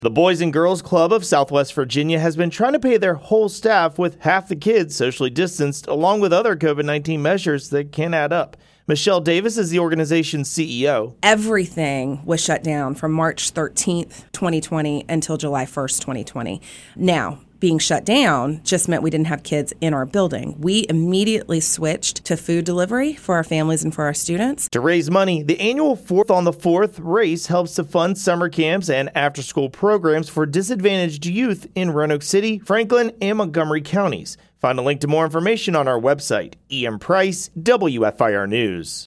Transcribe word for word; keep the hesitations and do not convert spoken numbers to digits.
The Boys and Girls Club of Southwest Virginia has been trying to pay their whole staff with half the kids socially distanced, along with other covid nineteen measures that can add up. Michelle Davis is the organization's C E O. Everything was shut down from March thirteenth, twenty twenty until July first, twenty twenty. Now, being shut down just meant we didn't have kids in our building. We immediately switched to food delivery for our families and for our students. To raise money, the annual Fourth on the Fourth race helps to fund summer camps and after-school programs for disadvantaged youth in Roanoke City, Franklin, and Montgomery counties. Find a link to more information on our website. Ian Price, W F I R News.